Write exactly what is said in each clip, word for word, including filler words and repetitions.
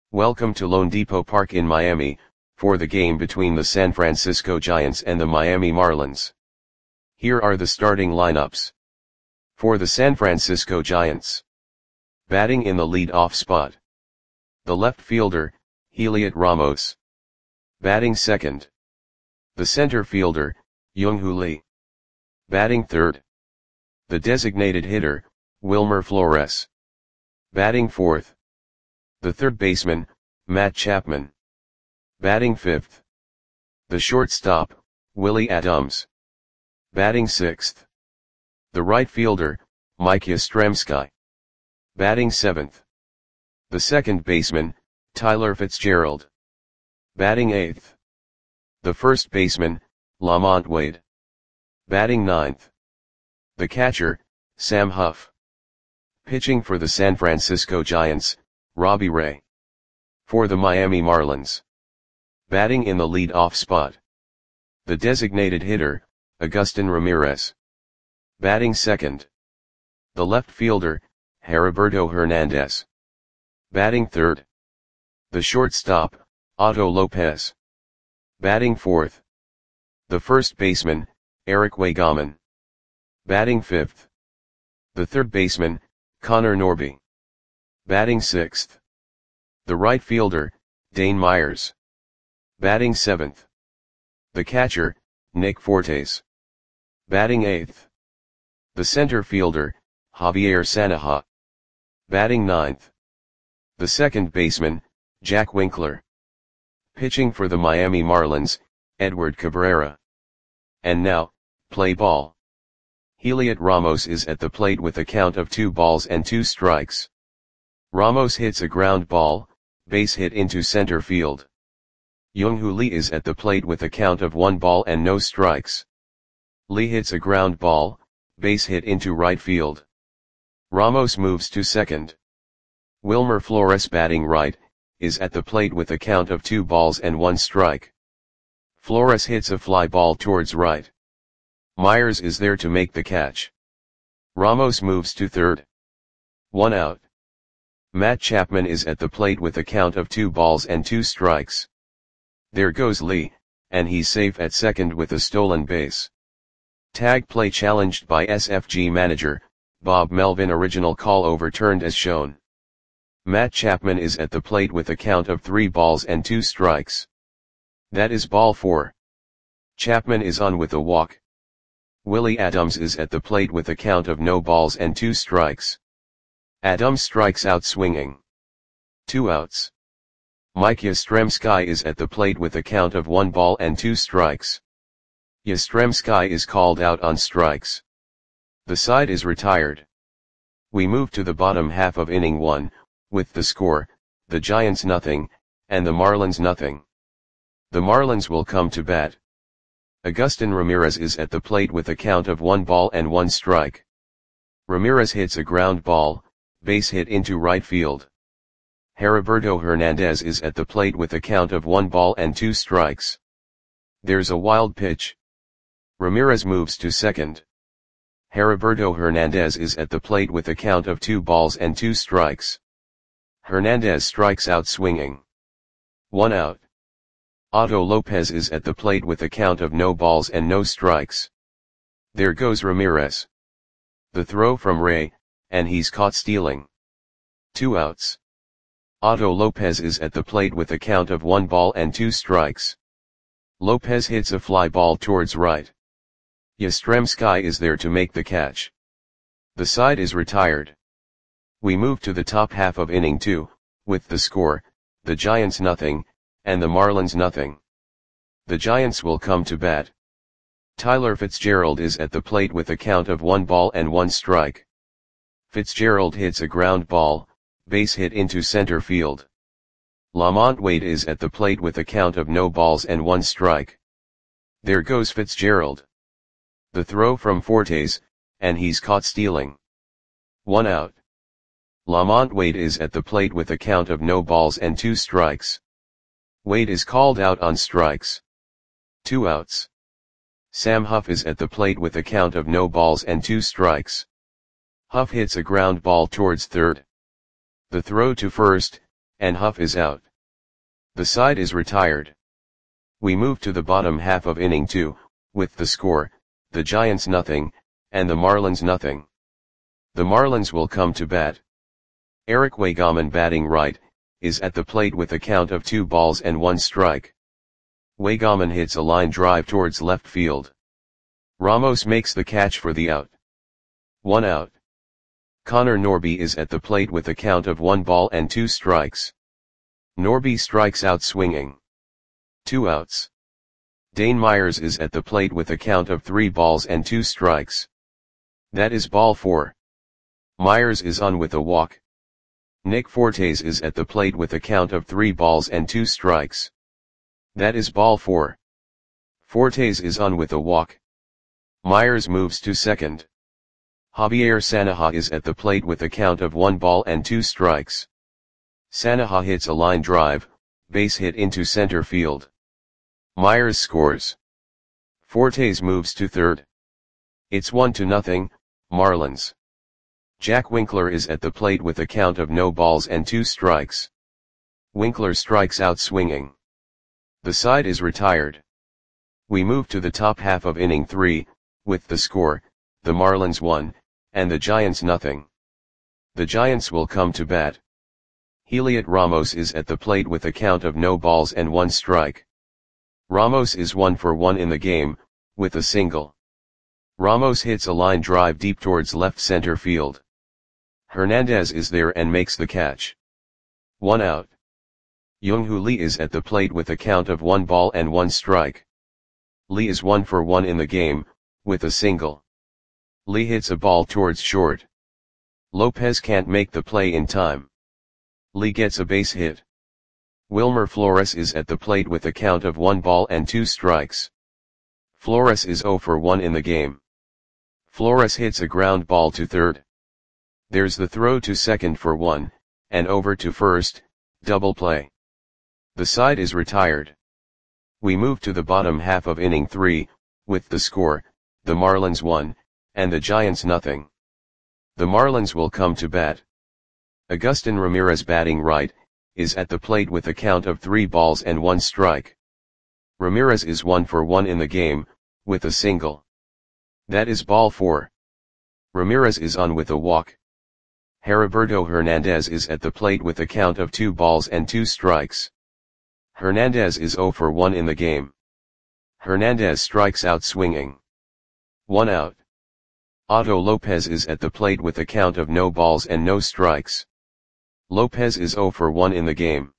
Welcome to loanDepot Park in Miami, for the game between the San Francisco Giants and the Miami Marlins. Here are the starting lineups. For the San Francisco Giants. Batting in the lead-off spot. The left fielder, Heliot Ramos. Batting second. The center fielder, Young-Hoo Lee. Batting third. The designated hitter, Wilmer Flores. Batting fourth. The third baseman, Matt Chapman. Batting fifth. The shortstop, Willie Adams. Batting sixth. The right fielder, Mike Yastrzemski. Batting seventh. The second baseman, Tyler Fitzgerald. Batting eighth. The first baseman, Lamont Wade. Batting ninth. The catcher, Sam Huff. Pitching for the San Francisco Giants, Robbie Ray. For the Miami Marlins. Batting in the lead-off spot. The designated hitter, Agustin Ramirez. Batting second. The left fielder, Heriberto Hernandez. Batting third. The shortstop, Otto Lopez. Batting fourth. The first baseman, Eric Waygaman. Batting fifth. The third baseman, Connor Norby. Batting sixth. The right fielder, Dane Myers. Batting seventh. The catcher, Nick Fortes. Batting eighth. The center fielder, Javier Sanaha. Batting ninth. The second baseman, Jack Winkler. Pitching for the Miami Marlins, Edward Cabrera. And now, play ball. Heliot Ramos is at the plate with a count of two balls and two strikes. Ramos hits a ground ball, base hit into center field. Young-Hoo Lee is at the plate with a count of one ball and no strikes. Lee hits a ground ball, base hit into right field. Ramos moves to second. Wilmer Flores, batting right, is at the plate with a count of two balls and one strike. Flores hits a fly ball towards right. Myers is there to make the catch. Ramos moves to third. One out. Matt Chapman is at the plate with a count of two balls and two strikes. There goes Lee, and he's safe at second with a stolen base. Tag play challenged by S F G manager, Bob Melvin. Original call overturned as shown. Matt Chapman is at the plate with a count of three balls and two strikes. That is ball four. Chapman is on with a walk. Willie Adams is at the plate with a count of no balls and two strikes. Adams strikes out swinging. Two outs. Mike Yastrzemski is at the plate with a count of one ball and two strikes. Yastrzemski is called out on strikes. The side is retired. We move to the bottom half of inning one, with the score, the Giants nothing, and the Marlins nothing. The Marlins will come to bat. Agustin Ramirez is at the plate with a count of one ball and one strike. Ramirez hits a ground ball, base hit into right field. Heriberto Hernandez is at the plate with a count of one ball and two strikes. There's a wild pitch. Ramirez moves to second. Heriberto Hernandez is at the plate with a count of two balls and two strikes. Hernandez strikes out swinging. One out. Otto Lopez is at the plate with a count of no balls and no strikes. There goes Ramirez. The throw from Ray, and he's caught stealing. Two outs. Otto Lopez is at the plate with a count of one ball and two strikes. Lopez hits a fly ball towards right. Yastrzemski is there to make the catch. The side is retired. We move to the top half of inning two, with the score, the Giants nothing, and the Marlins nothing. The Giants will come to bat. Tyler Fitzgerald is at the plate with a count of one ball and one strike. Fitzgerald hits a ground ball, base hit into center field. Lamont Wade is at the plate with a count of no balls and one strike. There goes Fitzgerald. The throw from Fortes, and he's caught stealing. One out. Lamont Wade is at the plate with a count of no balls and two strikes. Wade is called out on strikes. Two outs. Sam Huff is at the plate with a count of no balls and two strikes. Huff hits a ground ball towards third. The throw to first, and Huff is out. The side is retired. We move to the bottom half of inning two, with the score, the Giants nothing, and the Marlins nothing. The Marlins will come to bat. Eric Waygaman, batting right, is at the plate with a count of two balls and one strike. Waygaman hits a line drive towards left field. Ramos makes the catch for the out. One out. Connor Norby is at the plate with a count of one ball and two strikes. Norby strikes out swinging. Two outs. Dane Myers is at the plate with a count of three balls and two strikes. That is ball four. Myers is on with a walk. Nick Fortes is at the plate with a count of three balls and two strikes. That is ball four. Fortes is on with a walk. Myers moves to second. Javier Sanaha is at the plate with a count of one ball and two strikes. Sanaha hits a line drive, base hit into center field. Myers scores. Fortes moves to third. It's one to nothing, Marlins. Jack Winkler is at the plate with a count of no balls and two strikes. Winkler strikes out swinging. The side is retired. We move to the top half of inning three, with the score, the Marlins one, and the Giants nothing. The Giants will come to bat. Heliot Ramos is at the plate with a count of no balls and one strike. Ramos is one for one in the game, with a single. Ramos hits a line drive deep towards left center field. Hernandez is there and makes the catch. One out. Young-Hoo Lee is at the plate with a count of one ball and one strike. Lee is one for one in the game, with a single. Lee hits a ball towards short. Lopez can't make the play in time. Lee gets a base hit. Wilmer Flores is at the plate with a count of one ball and two strikes. Flores is zero for one in the game. Flores hits a ground ball to third. There's the throw to second for one, and over to first, double play. The side is retired. We move to the bottom half of inning three, with the score, the Marlins one, and the Giants nothing. The Marlins will come to bat. Agustin Ramirez, batting right, is at the plate with a count of three balls and one strike. Ramirez is one for one in the game, with a single. That is ball four. Ramirez is on with a walk. Heriberto Hernandez is at the plate with a count of two balls and two strikes. Hernandez is zero for one in the game. Hernandez strikes out swinging. One out. Otto Lopez is at the plate with a count of no balls and no strikes. Lopez is zero for one in the game.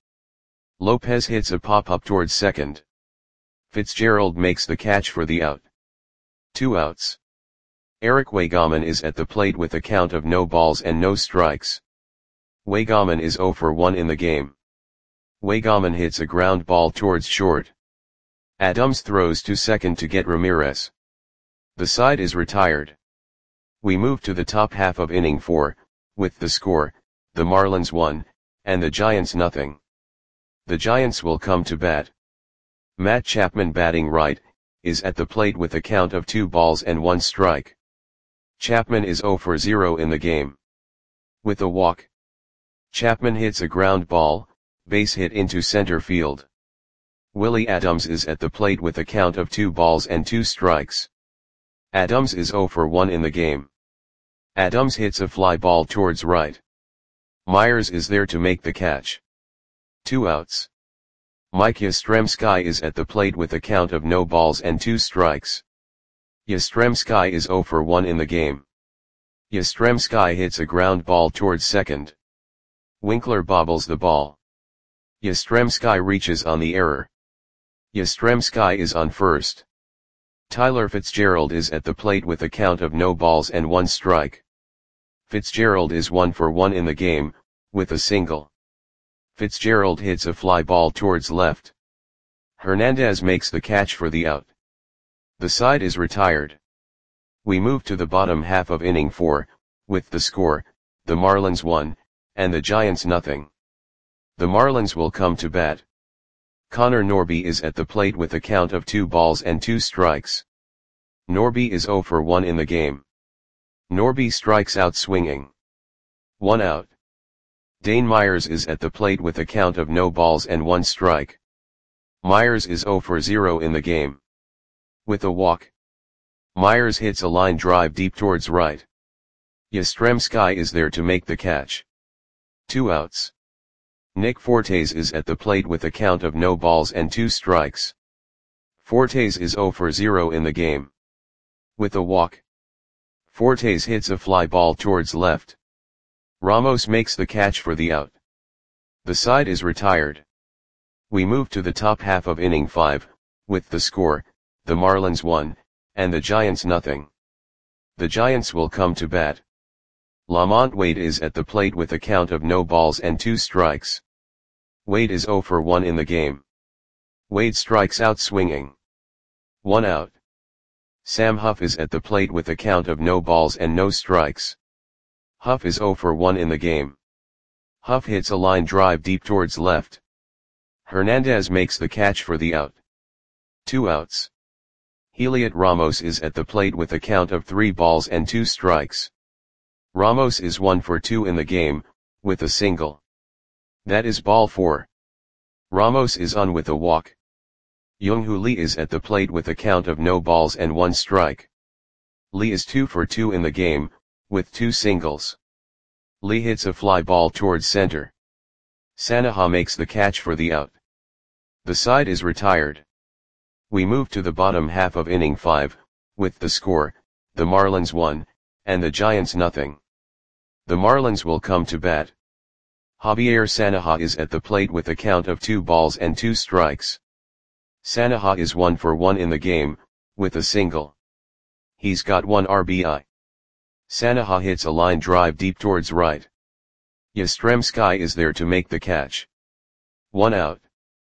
Lopez hits a pop-up towards second. Fitzgerald makes the catch for the out. Two outs. Eric Waygaman is at the plate with a count of no balls and no strikes. Waygaman is zero for one in the game. Waygaman hits a ground ball towards short. Adams throws to second to get Ramirez. The side is retired. We move to the top half of inning four, with the score, the Marlins one, and the Giants nothing. The Giants will come to bat. Matt Chapman, batting right, is at the plate with a count of two balls and one strike. Chapman is zero for zero in the game. With a walk. Chapman hits a ground ball, base hit into center field. Willie Adams is at the plate with a count of two balls and two strikes. Adams is zero for one in the game. Adams hits a fly ball towards right. Myers is there to make the catch. Two outs. Mike Yastrzemski is at the plate with a count of no balls and two strikes. Yastrzemski is zero for one in the game. Yastrzemski hits a ground ball towards second. Winkler bobbles the ball. Yastrzemski reaches on the error. Yastrzemski is on first. Tyler Fitzgerald is at the plate with a count of no balls and one strike. Fitzgerald is one for one in the game, with a single. Fitzgerald hits a fly ball towards left. Hernandez makes the catch for the out. The side is retired. We move to the bottom half of inning four, with the score, the Marlins one, and the Giants nothing. The Marlins will come to bat. Connor Norby is at the plate with a count of two balls and two strikes. Norby is zero for one in the game. Norby strikes out swinging. One out. Dane Myers is at the plate with a count of no balls and one strike. Myers is zero for zero in the game. With a walk, Myers hits a line drive deep towards right. Yastrzemski is there to make the catch. Two outs. Nick Fortes is at the plate with a count of no balls and two strikes. Fortes is zero for zero in the game. With a walk, Fortes hits a fly ball towards left. Ramos makes the catch for the out. The side is retired. We move to the top half of inning five, with the score, the Marlins one, and the Giants nothing. The Giants will come to bat. Lamont Wade is at the plate with a count of no balls and two strikes. Wade is zero for one in the game. Wade strikes out swinging. One out. Sam Huff is at the plate with a count of no balls and no strikes. Huff is zero for one in the game. Huff hits a line drive deep towards left. Hernandez makes the catch for the out. Two outs. Heliot Ramos is at the plate with a count of three balls and two strikes. Ramos is one for two in the game, with a single. That is ball four. Ramos is on with a walk. Young-Hoo Lee is at the plate with a count of no balls and one strike. Lee is two for two in the game, with two singles. Lee hits a fly ball towards center. Sanaha makes the catch for the out. The side is retired. We move to the bottom half of inning five, with the score, the Marlins one, and the Giants nothing. The Marlins will come to bat. Javier Sanaha is at the plate with a count of two balls and two strikes. Sanaha is one for one in the game, with a single. He's got one R B I. Sanaha hits a line drive deep towards right. Yastrzemski is there to make the catch. One out.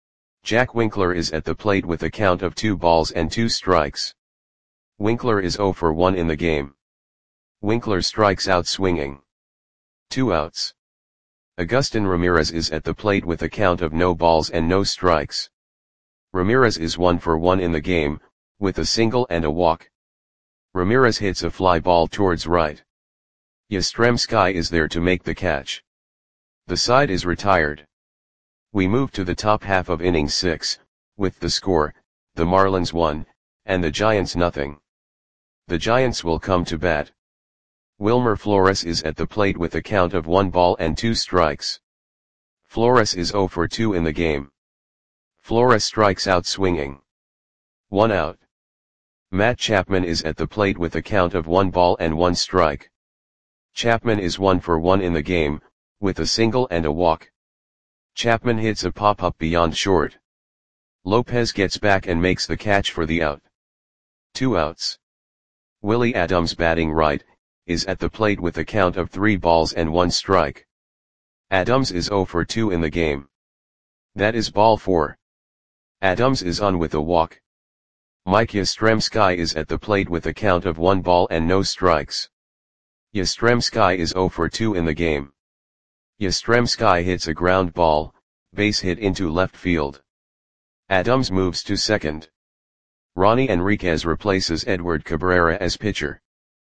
Jack Winkler is at the plate with a count of two balls and two strikes. Winkler is zero for one in the game. Winkler strikes out swinging. Two outs. Agustin Ramirez is at the plate with a count of no balls and no strikes. Ramirez is one for one in the game, with a single and a walk. Ramirez hits a fly ball towards right. Yastrzemski is there to make the catch. The side is retired. We move to the top half of inning six, with the score, the Marlins one, and the Giants nothing. The Giants will come to bat. Wilmer Flores is at the plate with a count of one ball and two strikes. Flores is zero for two in the game. Flores strikes out swinging. One out. Matt Chapman is at the plate with a count of one ball and one strike. Chapman is one for one in the game, with a single and a walk. Chapman hits a pop-up beyond short. Lopez gets back and makes the catch for the out. Two outs. Willie Adams, batting right, is at the plate with a count of three balls and one strike. Adams is zero for two in the game. That is ball four. Adams is on with a walk. Mike Yastrzemski is at the plate with a count of one ball and no strikes. Yastrzemski is zero for two in the game. Yastrzemski hits a ground ball, base hit into left field. Adams moves to second. Ronnie Enriquez replaces Edward Cabrera as pitcher.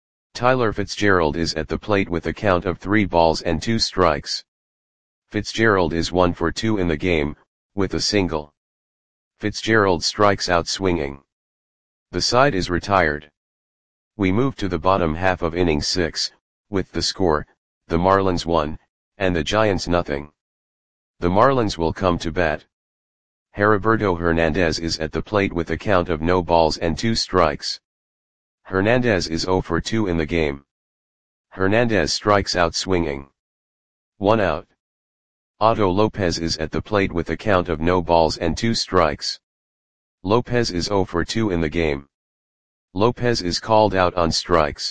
Tyler Fitzgerald is at the plate with a count of three balls and two strikes. Fitzgerald is one for two in the game, with a single. Fitzgerald strikes out swinging. The side is retired. We move to the bottom half of inning six, with the score, the Marlins one, and the Giants nothing. The Marlins will come to bat. Heriberto Hernandez is at the plate with a count of no balls and two strikes. Hernandez is zero for two in the game. Hernandez strikes out swinging. One out. Otto Lopez is at the plate with a count of no balls and two strikes. Lopez is zero for two in the game. Lopez is called out on strikes.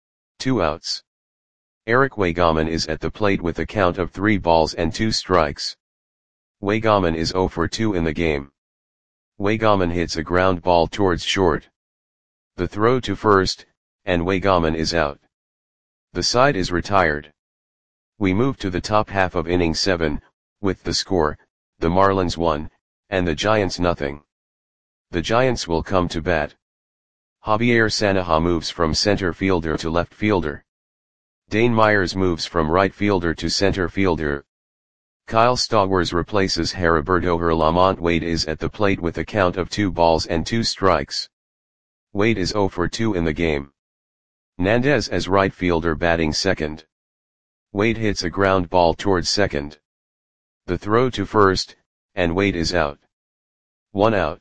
Two outs. Eric Waygaman is at the plate with a count of three balls and two strikes. Waygaman is zero for two in the game. Waygaman hits a ground ball towards short. The throw to first, and Waygaman is out. The side is retired. We move to the top half of inning seven, with the score, the Marlins one, and the Giants nothing. The Giants will come to bat. Javier Sanaha moves from center fielder to left fielder. Dane Myers moves from right fielder to center fielder. Kyle Stowers replaces Heriberto Her. Lamont Wade is at the plate with a count of two balls and two strikes. Wade is zero for two in the game. Nandez as right fielder batting second. Wade hits a ground ball towards second. The throw to first, and Wade is out. One out.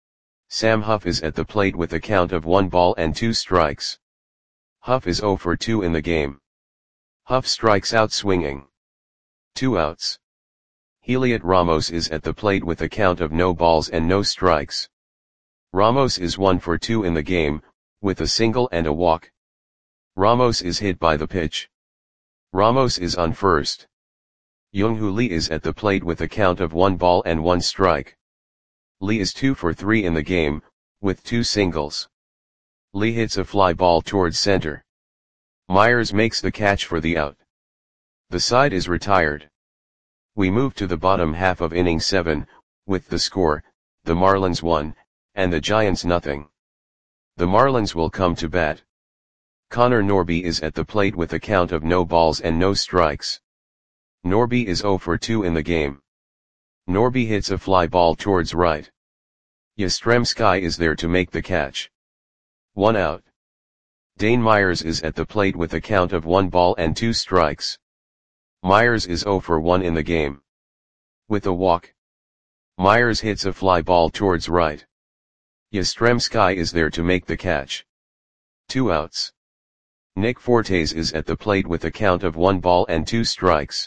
Sam Huff is at the plate with a count of one ball and two strikes. Huff is zero for two in the game. Huff strikes out swinging. Two outs. Heliot Ramos is at the plate with a count of no balls and no strikes. Ramos is one for two in the game, with a single and a walk. Ramos is hit by the pitch. Ramos is on first. Young-Hoo Lee is at the plate with a count of one ball and one strike. Lee is two for three in the game, with two singles. Lee hits a fly ball towards center. Myers makes the catch for the out. The side is retired. We move to the bottom half of inning seven, with the score, the Marlins one, and the Giants nothing. The Marlins will come to bat. Connor Norby is at the plate with a count of no balls and no strikes. Norby is zero for two in the game. Norby hits a fly ball towards right. Yastrzemski is there to make the catch. One out. Dane Myers is at the plate with a count of one ball and two strikes. Myers is zero for one in the game. With a walk. Myers hits a fly ball towards right. Yastrzemski is there to make the catch. Two outs. Nick Fortes is at the plate with a count of one ball and two strikes.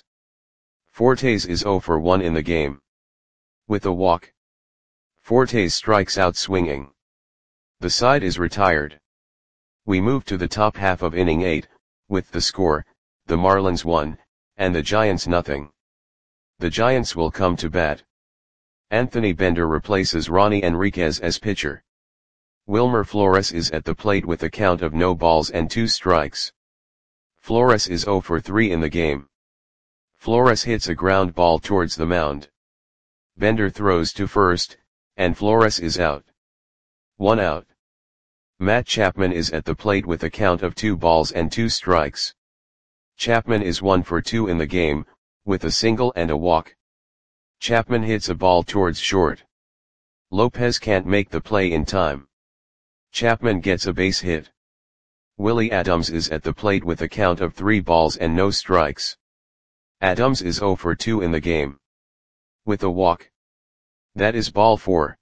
Fortes is zero for one in the game. With a walk. Fortes strikes out swinging. The side is retired. We move to the top half of inning eight, with the score, the Marlins one, and the Giants nothing. The Giants will come to bat. Anthony Bender replaces Ronnie Enriquez as pitcher. Wilmer Flores is at the plate with a count of no balls and two strikes. Flores is zero for three in the game. Flores hits a ground ball towards the mound. Bender throws to first, and Flores is out. One out. Matt Chapman is at the plate with a count of two balls and two strikes. Chapman is one for two in the game, with a single and a walk. Chapman hits a ball towards short. Lopez can't make the play in time. Chapman gets a base hit. Willie Adams is at the plate with a count of three balls and no strikes. Adams is zero for two in the game. With a walk. That is ball four.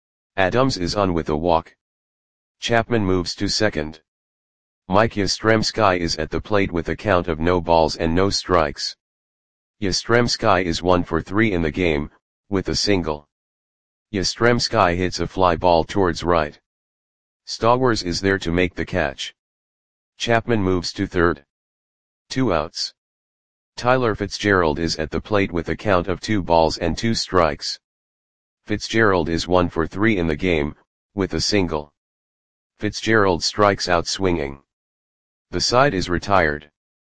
Adams is on with a walk. Chapman moves to second. Mike Yastrzemski is at the plate with a count of no balls and no strikes. Yastrzemski is one for three in the game, with a single. Yastrzemski hits a fly ball towards right. Stowers is there to make the catch. Chapman moves to third. Two outs. Tyler Fitzgerald is at the plate with a count of two balls and two strikes. Fitzgerald is one for three in the game, with a single. Fitzgerald strikes out swinging. The side is retired.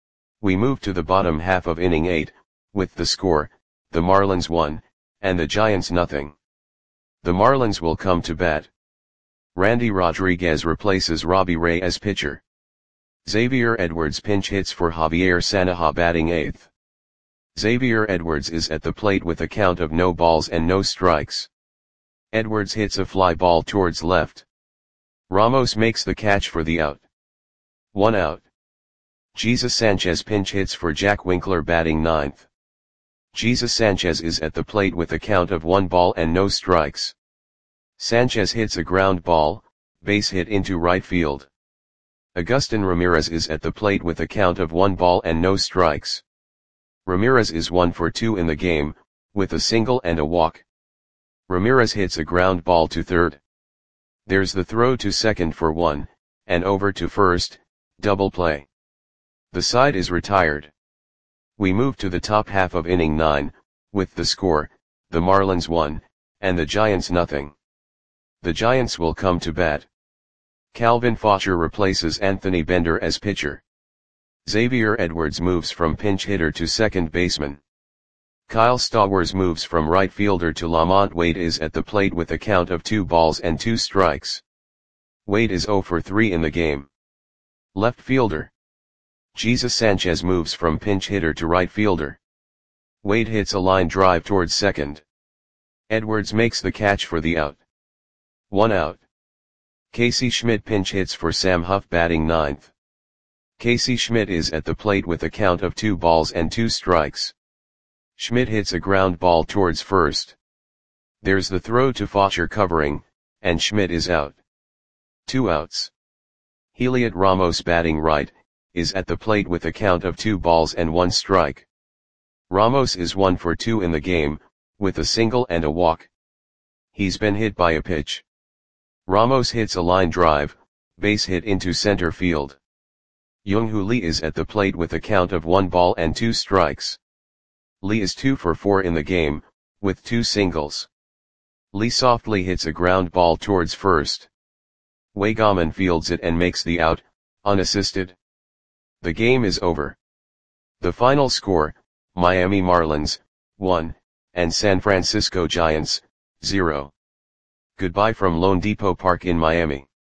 We move to the bottom half of inning eight, with the score, the Marlins one, and the Giants nothing. The Marlins will come to bat. Randy Rodriguez replaces Robbie Ray as pitcher. Xavier Edwards pinch hits for Javier Sanaja batting eighth. Xavier Edwards is at the plate with a count of no balls and no strikes. Edwards hits a fly ball towards left. Ramos makes the catch for the out. One out. Jesus Sanchez pinch hits for Jack Winkler batting ninth. Jesus Sanchez is at the plate with a count of one ball and no strikes. Sanchez hits a ground ball, base hit into right field. Agustin Ramirez is at the plate with a count of one ball and no strikes. Ramirez is one for two in the game, with a single and a walk. Ramirez hits a ground ball to third. There's the throw to second for one, and over to first, double play. The side is retired. We move to the top half of inning nine, with the score, the Marlins one, and the Giants nothing. The Giants will come to bat. Calvin Faucher replaces Anthony Bender as pitcher. Xavier Edwards moves from pinch hitter to second baseman. Kyle Stowers moves from right fielder to Lamont Wade is at the plate with a count of two balls and two strikes. Wade is zero for three in the game. Left fielder. Jesus Sanchez moves from pinch hitter to right fielder. Wade hits a line drive towards second. Edwards makes the catch for the out. One out. Casey Schmidt pinch hits for Sam Huff batting ninth. Casey Schmidt is at the plate with a count of two balls and two strikes. Schmidt hits a ground ball towards first. There's the throw to Faucher covering, and Schmidt is out. Two outs. Heliot Ramos batting right, is at the plate with a count of two balls and one strike. Ramos is one for two in the game, with a single and a walk. He's been hit by a pitch. Ramos hits a line drive, base hit into center field. Young-Hoo Lee is at the plate with a count of one ball and two strikes. Lee is two for four in the game, with two singles. Lee softly hits a ground ball towards first. Wei Gaman fields it and makes the out, unassisted. The game is over. The final score, Miami Marlins, one, and San Francisco Giants, zero. Goodbye from Lone Depot Park in Miami.